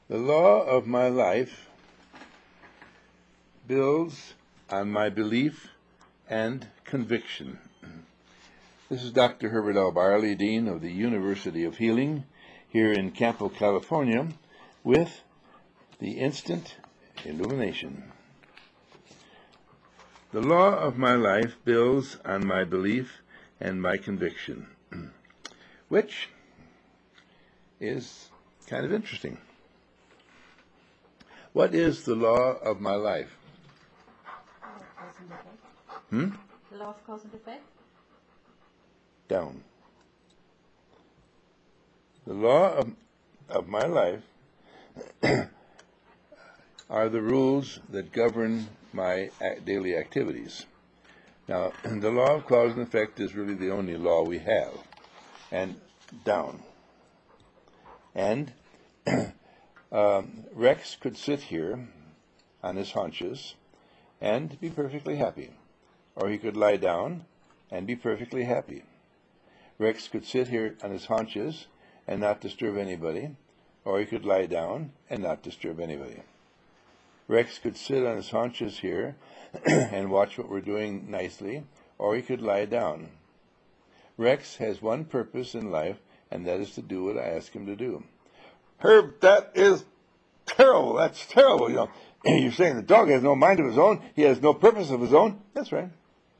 The law of my life builds on my belief and conviction. This is Dr. Herbert L. Barley, Dean of the University of Healing here in Campo, California, with the Instant Illumination. The law of my life builds on my belief and my conviction, which is kind of interesting. What is the law of my life? The law of cause and effect? Down. The law of my life are the rules that govern my daily activities. Now, the law of cause and effect is really the only law we have. And down. And Rex could sit here on his haunches and be perfectly happy. Or he could lie down and be perfectly happy. Rex could sit here on his haunches and not disturb anybody, or he could lie down and not disturb anybody. Rex could sit on his haunches here and watch what we're doing nicely, or he could lie down. Rex has one purpose in life, and that is to do what I ask him to do. Herb, that is terrible. That's terrible. You're saying the dog has no mind of his own. He has no purpose of his own. That's right.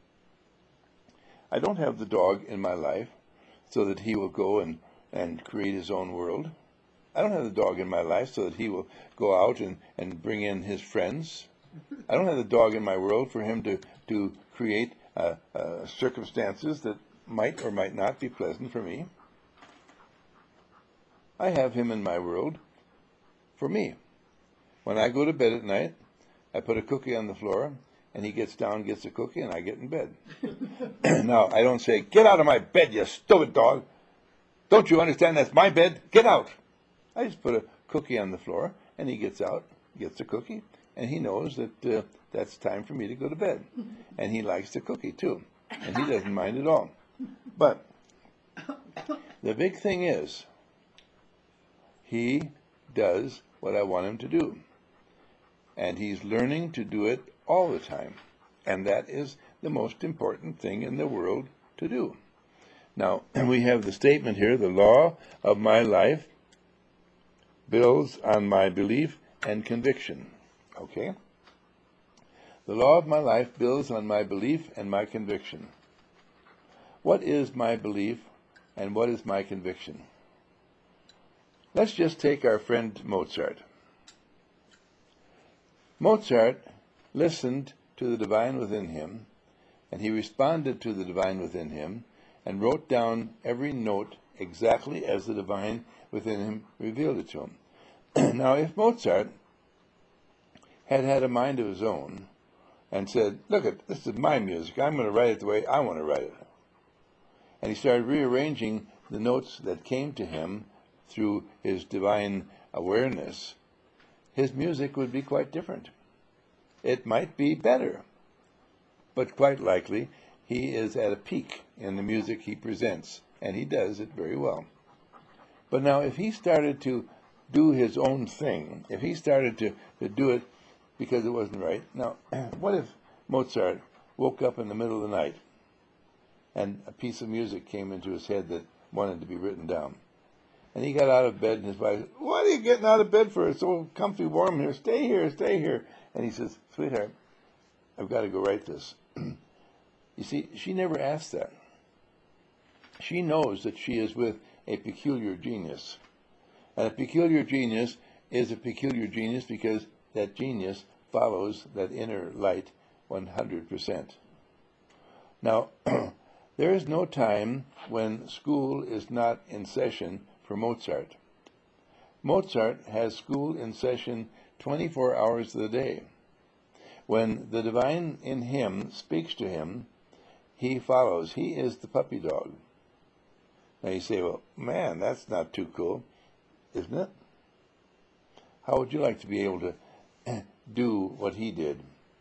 I don't have the dog in my life so that he will go and create his own world. I don't have the dog in my life so that he will go out and bring in his friends. I don't have the dog in my world for him to create circumstances that might or might not be pleasant for me. I have him in my world for me. When I go to bed at night, I put a cookie on the floor, and he gets down, gets a cookie, and I get in bed. Now, I don't say, "Get out of my bed, you stupid dog. Don't you understand that's my bed? Get out." I just put a cookie on the floor, and he gets out, gets a cookie, and he knows that that's time for me to go to bed. And he likes the cookie, too, and he doesn't mind at all. But the big thing is, he does what I want him to do. And he's learning to do it all the time. And that is the most important thing in the world to do. Now, we have the statement here, the law of my life builds on my belief and conviction. Okay? The law of my life builds on my belief and my conviction. What is my belief and what is my conviction? Let's just take our friend Mozart. Mozart listened to the divine within him, and he responded to the divine within him, and wrote down every note exactly as the divine within him revealed it to him. Now, if Mozart had had a mind of his own and said, "Look, this is my music, I'm going to write it the way I want to write it," and he started rearranging the notes that came to him through his divine awareness, his music would be quite different. It might be better, but quite likely he is at a peak in the music he presents, and he does it very well. But now, if he started to do his own thing, if he started to do it because it wasn't right, now, what if Mozart woke up in the middle of the night and a piece of music came into his head that wanted to be written down? And he got out of bed, and his wife said, "What are you getting out of bed for? It's so comfy warm here. Stay here, stay here." And he says, "Sweetheart, I've got to go write this." You see, she never asked that. She knows that she is with a peculiar genius. And a peculiar genius is a peculiar genius because that genius follows that inner light 100%. Now, there is no time when school is not in session for Mozart. Mozart has school in session 24 hours of the day. When the divine in him speaks to him, he follows. He is the puppy dog. Now you say, "Well, man, that's not too cool, isn't it? How would you like to be able to do what he did?"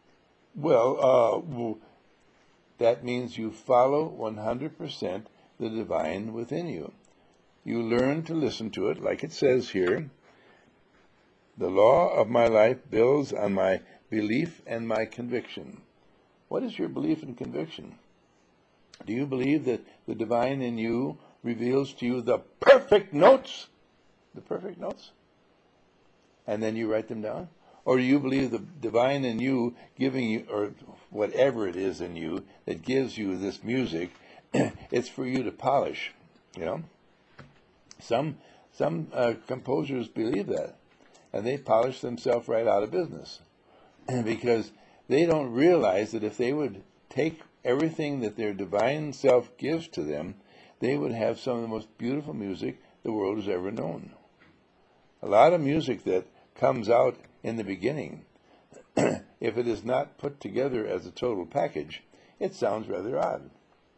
Well, that means you follow 100% the divine within you. You learn to listen to it, like it says here. The law of my life builds on my belief and my conviction. What is your belief and conviction? Do you believe that the divine in you reveals to you the perfect notes? The perfect notes? And then you write them down? Or do you believe the divine in you giving you, or whatever it is in you that gives you this music, it's for you to polish, you know? Some composers believe that, and they polish themselves right out of business because they don't realize that if they would take everything that their divine self gives to them, they would have some of the most beautiful music the world has ever known. A lot of music that comes out in the beginning, if it is not put together as a total package, it sounds rather odd.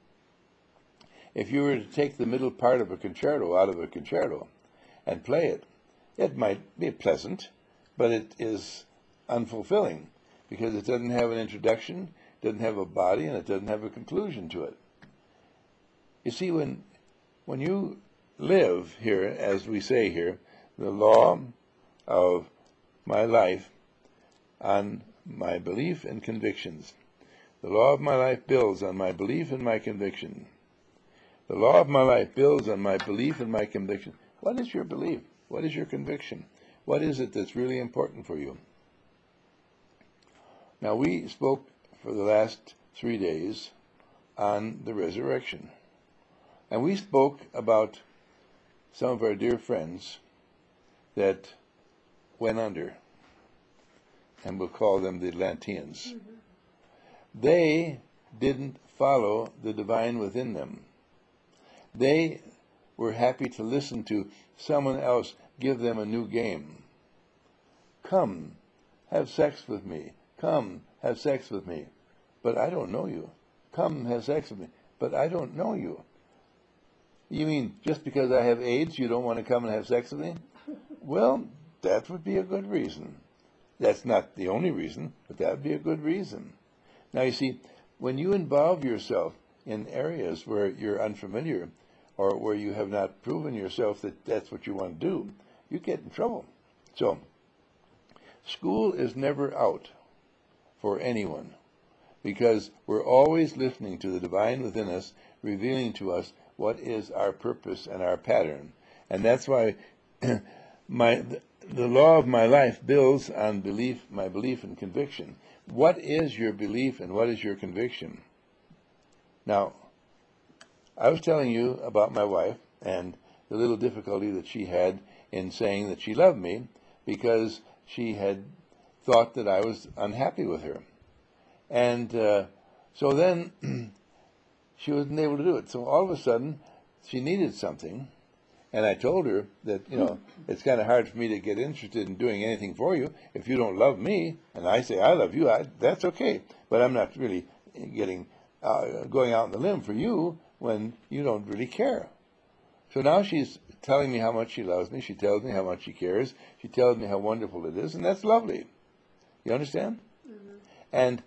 If you were to take the middle part of a concerto out of a concerto and play it, it might be pleasant, but it is unfulfilling because it doesn't have an introduction, doesn't have a body, and it doesn't have a conclusion to it. You see, when you live here, as we say here, the law of my life on my belief and convictions. The law of my life builds on my belief and my conviction. The law of my life builds on my belief and my conviction. What is your belief? What is your conviction? What is it that's really important for you? Now, we spoke for the last 3 days on the resurrection. And we spoke about some of our dear friends that went under, and we'll call them the Atlanteans. They didn't follow the divine within them. They were happy to listen to someone else give them a new game. Come, have sex with me. Come, have sex with me. But I don't know you. Come, have sex with me. But I don't know you. You mean just because I have AIDS, you don't want to come and have sex with me? Well, that would be a good reason. That's not the only reason, but that would be a good reason. Now, you see, when you involve yourself in areas where you're unfamiliar or where you have not proven yourself that that's what you want to do, you get in trouble. So, school is never out for anyone because we're always listening to the divine within us, revealing to us what is our purpose and our pattern. And that's why the law of my life builds on my belief and conviction. What is your belief and what is your conviction? Now, I was telling you about my wife and the little difficulty that she had in saying that she loved me because she had thought that I was unhappy with her. And so then she wasn't able to do it. So all of a sudden, she needed something. And I told her that, it's kind of hard for me to get interested in doing anything for you if you don't love me. And I say, I love you. That's okay. But I'm not really going out on the limb for you when you don't really care. So now she's telling me how much she loves me. She tells me how much she cares. She tells me how wonderful it is. And that's lovely. You understand? Mm-hmm. And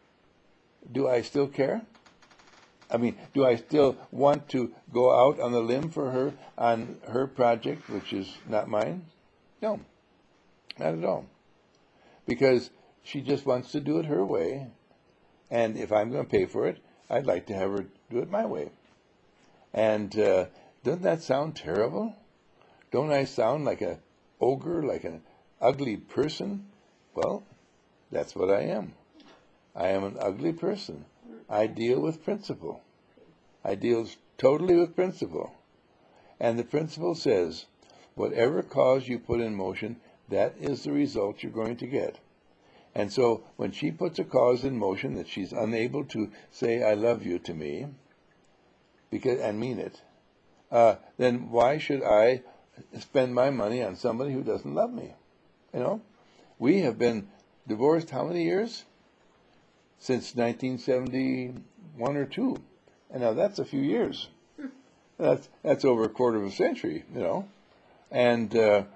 do I still care? I mean, do I still want to go out on the limb for her on her project, which is not mine? No, not at all. Because she just wants to do it her way. And if I'm going to pay for it, I'd like to have her do it my way. And doesn't that sound terrible? Don't I sound like an ogre, like an ugly person? Well, that's what I am. I am an ugly person. I deal with principle. I deal totally with principle. And the principle says, whatever cause you put in motion, that is the result you're going to get. And so when she puts a cause in motion that she's unable to say, I love you to me, and mean it, then why should I spend my money on somebody who doesn't love me? We have been divorced how many years? Since 1971 or 2. And now that's a few years. That's over a quarter of a century, And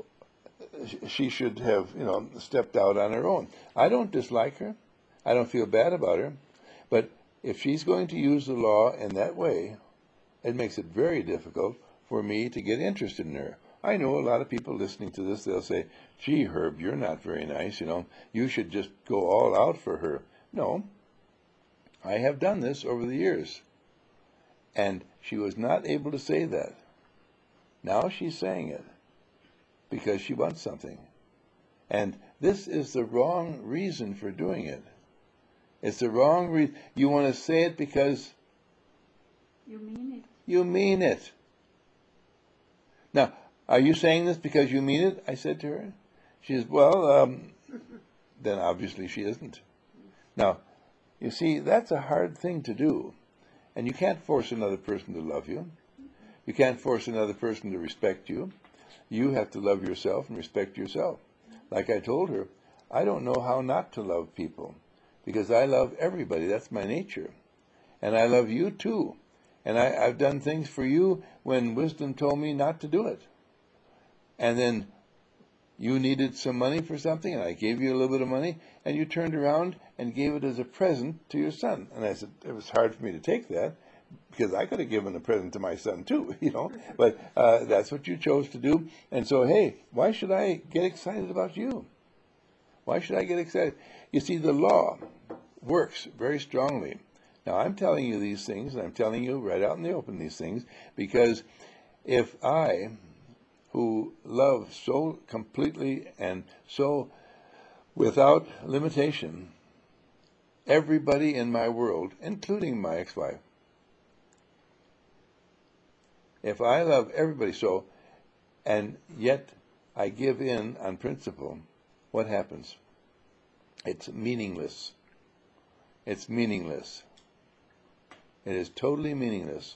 she should have, stepped out on her own. I don't dislike her. I don't feel bad about her. But if she's going to use the law in that way, it makes it very difficult for me to get interested in her. I know a lot of people listening to this, they'll say, gee, Herb, you're not very nice, you should just go all out for her. No, I have done this over the years. And she was not able to say that. Now she's saying it because she wants something. And this is the wrong reason for doing it. It's the wrong reason. You want to say it because You mean it. you mean it. Now, are you saying this because you mean it? I said to her. She says, well, then obviously she isn't. Now, you see, that's a hard thing to do. And you can't force another person to love you. You can't force another person to respect you. You have to love yourself and respect yourself. Like I told her, I don't know how not to love people because I love everybody. That's my nature. And I love you too. And I've done things for you when wisdom told me not to do it. And then you needed some money for something, and I gave you a little bit of money, and you turned around and gave it as a present to your son. And I said, it was hard for me to take that, because I could have given a present to my son too, But that's what you chose to do. And so, hey, why should I get excited about you? Why should I get excited? You see, the law works very strongly. Now, I'm telling you these things, and I'm telling you right out in the open these things, because if I, who love so completely and so without limitation everybody in my world, including my ex-wife, if I love everybody so, and yet I give in on principle, what happens? It's meaningless. It's meaningless. It is totally meaningless.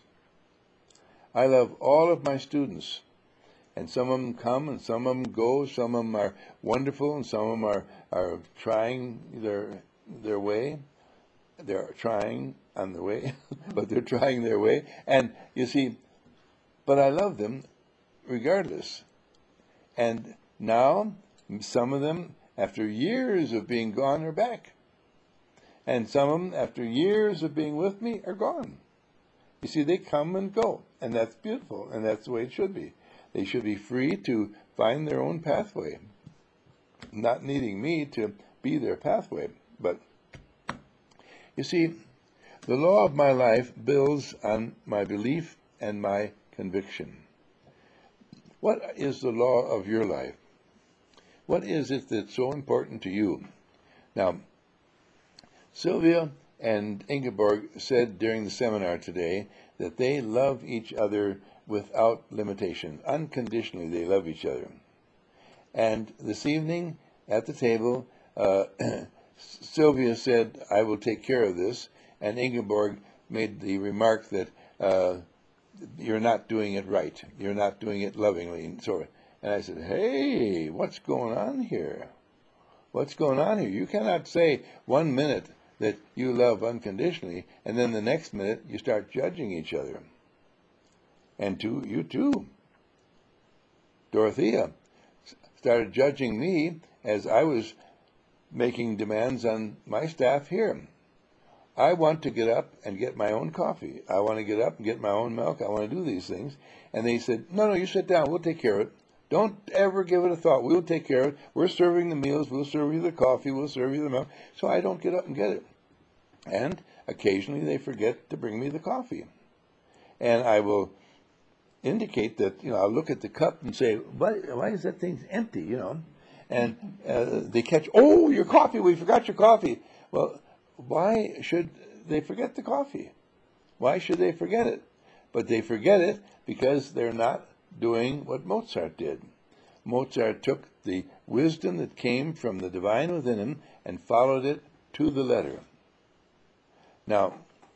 I love all of my students, and some of them come and some of them go. Some of them are wonderful and some of them are trying their way. They're trying on the way, but they're trying their way. And you see, but I love them regardless. And now, some of them, after years of being gone, are back. And some of them, after years of being with me, are gone. You see, they come and go, and that's beautiful, and that's the way it should be. They should be free to find their own pathway, not needing me to be their pathway. But, you see, the law of my life builds on my belief and my conviction. What is the law of your life? What is it that's so important to you? Now, Sylvia and Ingeborg said during the seminar today that they love each other without limitation. Unconditionally, they love each other. And this evening at the table, Sylvia said, I will take care of this. And Ingeborg made the remark that you're not doing it right. You're not doing it lovingly. And I said, hey, what's going on here? What's going on here? You cannot say 1 minute that you love unconditionally, and then the next minute you start judging each other. And you too. Dorothea started judging me as I was making demands on my staff here. I want to get up and get my own coffee. I want to get up and get my own milk. I want to do these things. And they said, no, you sit down. We'll take care of it. Don't ever give it a thought. We'll take care of it. We're serving the meals. We'll serve you the coffee. We'll serve you the milk. So I don't get up and get it. And occasionally they forget to bring me the coffee. And I will indicate that, I'll look at the cup and say, why is that thing empty, And they catch, oh, your coffee, we forgot your coffee. Well, why should they forget the coffee? Why should they forget it? But they forget it because they're not doing what Mozart did. Mozart took the wisdom that came from the divine within him and followed it to the letter. Now,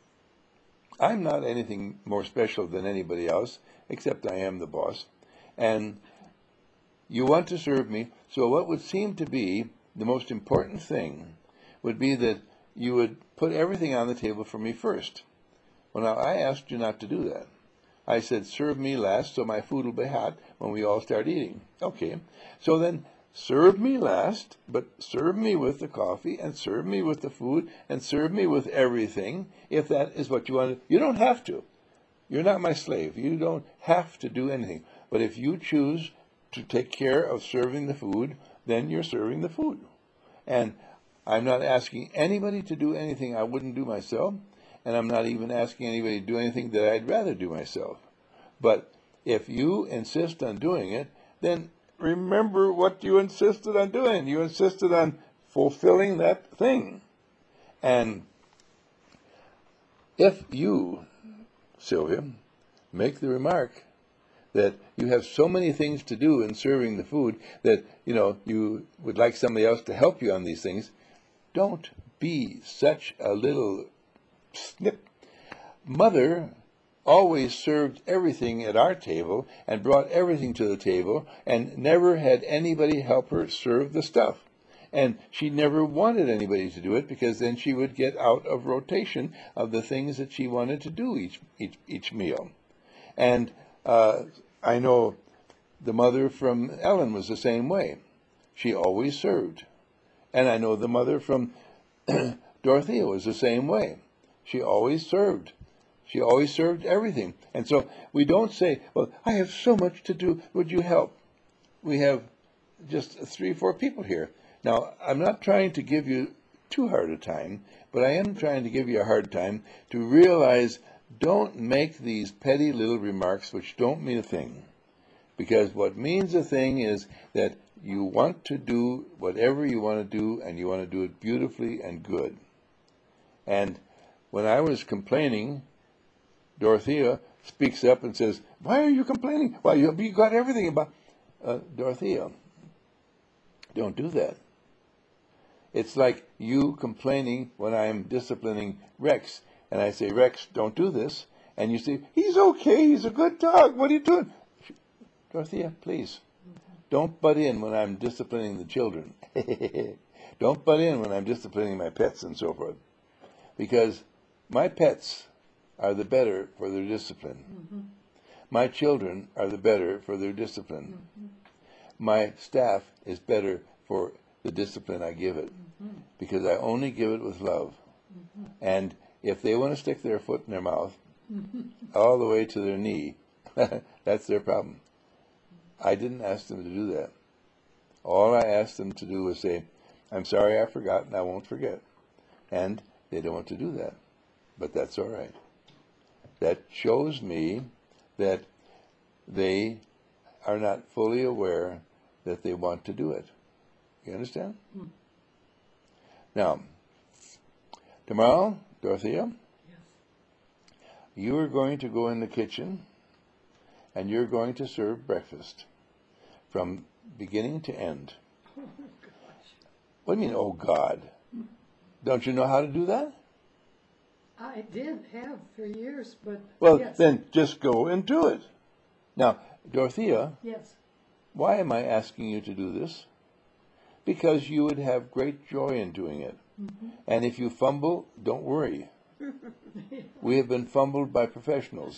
I'm not anything more special than anybody else, except I am the boss. And you want to serve me, so what would seem to be the most important thing would be that you would put everything on the table for me first. Well, now, I asked you not to do that. I said, serve me last so my food will be hot when we all start eating. Okay, so then serve me last, but serve me with the coffee and serve me with the food and serve me with everything if that is what you want to. You don't have to. You're not my slave. You don't have to do anything. But if you choose to take care of serving the food, then you're serving the food. And I'm not asking anybody to do anything I wouldn't do myself, and I'm not even asking anybody to do anything that I'd rather do myself. But if you insist on doing it, then remember what you insisted on doing. You insisted on fulfilling that thing. And if you, Sylvia, make the remark that you have so many things to do in serving the food that, you would like somebody else to help you on these things, don't be such a little snip. Mother always served everything at our table and brought everything to the table and never had anybody help her serve the stuff. And she never wanted anybody to do it because then she would get out of rotation of the things that she wanted to do each meal. And I know the mother from Ellen was the same way. She always served. And I know the mother from Dorothea was the same way. She always served. She always served everything. And so we don't say, well, I have so much to do. Would you help? We have just 3 or 4 people here. Now, I'm not trying to give you too hard a time, but I am trying to give you a hard time to realize don't make these petty little remarks which don't mean a thing. Because what means a thing is that you want to do whatever you want to do, and you want to do it beautifully and good. And when I was complaining, Dorothea speaks up and says, why are you complaining? Well, you got everything about... Dorothea, don't do that. It's like you complaining when I'm disciplining Rex, and I say, Rex, don't do this. And you say, he's okay, he's a good dog, what are you doing? Dorothea, please, don't butt in when I'm disciplining the children. Don't butt in when I'm disciplining my pets and so forth. Because my pets are the better for their discipline. Mm-hmm. My children are the better for their discipline. Mm-hmm. My staff is better for the discipline I give it. Mm-hmm. Because I only give it with love. Mm-hmm. And if they want to stick their foot in their mouth all the way to their knee, that's their problem. I didn't ask them to do that. All I asked them to do was say, I'm sorry I forgot and I won't forget. And they don't want to do that. But that's all right. That shows me that they are not fully aware that they want to do it. You understand? Hmm. Now, tomorrow, Dorothea, yes, you are going to go in the kitchen and you're going to serve breakfast from beginning to end. Oh, gosh. What do you mean, oh, God? Don't you know how to do that? I did have for years, but well, yes. Then just go and do it. Now, Dorothea, yes, why am I asking you to do this? Because you would have great joy in doing it. Mm-hmm. And if you fumble, don't worry. We have been fumbled by professionals.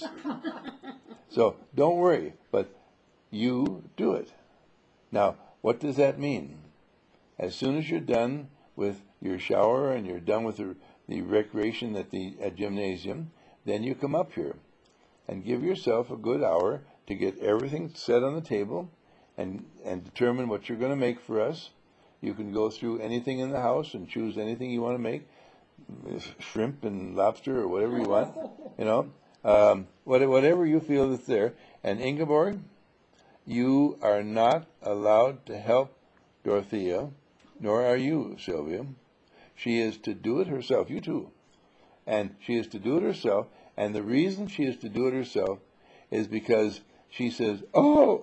So don't worry, but you do it. Now, what does that mean? As soon as you're done with your shower and you're done with the recreation at gymnasium, then you come up here and give yourself a good hour to get everything set on the table and determine what you're going to make for us. You can go through anything in the house and choose anything you want to make, shrimp and lobster or whatever you want, whatever you feel that's there. And Ingeborg, you are not allowed to help Dorothea, nor are you, Sylvia. She is to do it herself, you too. And she is to do it herself, and the reason she is to do it herself is because she says, oh,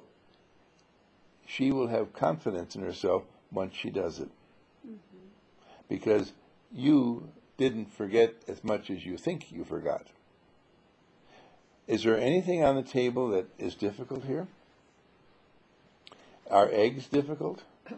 she will have confidence in herself once she does it. Mm-hmm. Because you didn't forget as much as you think you forgot. Is there anything on the table that is difficult here? Are eggs difficult?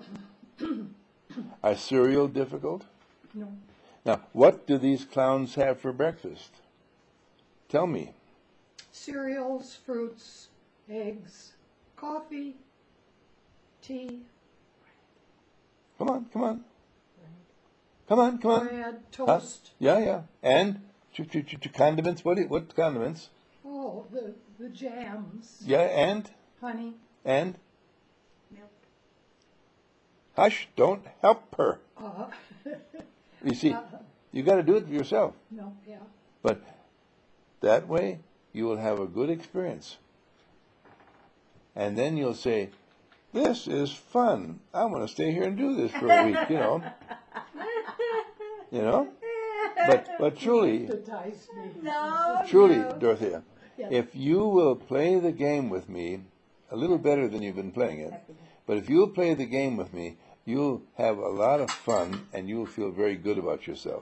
Are cereal difficult? No. Now, what do these clowns have for breakfast? Tell me. Cereals, fruits, eggs, coffee, tea. Come on. Come on. Bread, toast. Huh? Yeah. And condiments. What condiments? Oh, the jams. Yeah, and? Honey. And? Milk. Hush, don't help her. Uh, You see, you got to do it yourself. no, yeah. But that way, you will have a good experience. And then you'll say, this is fun. I'm going to stay here and do this for a week, you know. You know? But truly, Hypnotize me. No. truly, no. Dorothea, Yes. if you will play the game with me a little better than you've been playing it, but if you'll play the game with me, you'll have a lot of fun and you'll feel very good about yourself.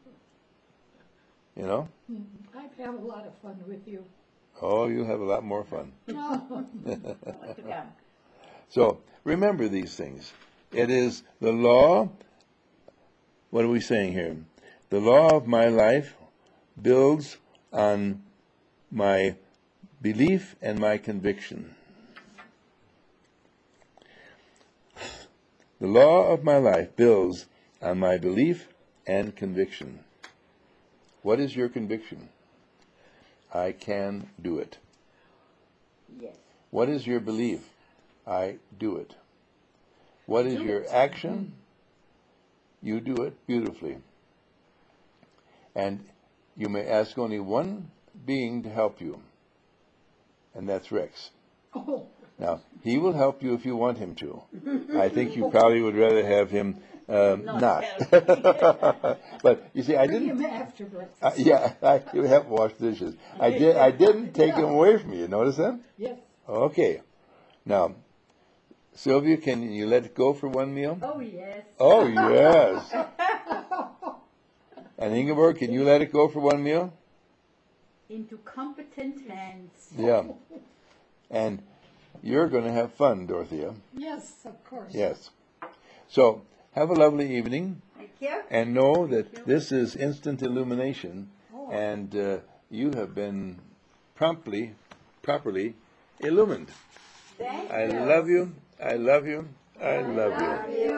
You know? I've had a lot of fun with you. Oh, you'll have a lot more fun. Look to come. So remember these things. It is the law. What are we saying here? The law of my life builds on my belief and my conviction. The law of my life builds on my belief and conviction. What is your conviction? I can do it. Yes. What is your belief? I do it. What is your action? You do it beautifully. And you may ask only one being to help you, and that's Rex. Oh, Now, he will help you if you want him to. I think you probably would rather have him not. But you see, I bring him didn't. after breakfast. He would help wash the dishes. I didn't take him away from you. Notice that? Yes. Okay. Now, Sylvia, can you let it go for one meal? Oh, yes. Oh, yes. And Ingeborg, can you let it go for one meal? Into competent hands. Yeah. And you're going to have fun, Dorothea. Yes, of course. Yes. So, have a lovely evening, Thank you. and know that this is instant illumination, Oh. and you have been properly illumined. Thank I you. love you. I love you. I love you. Love you.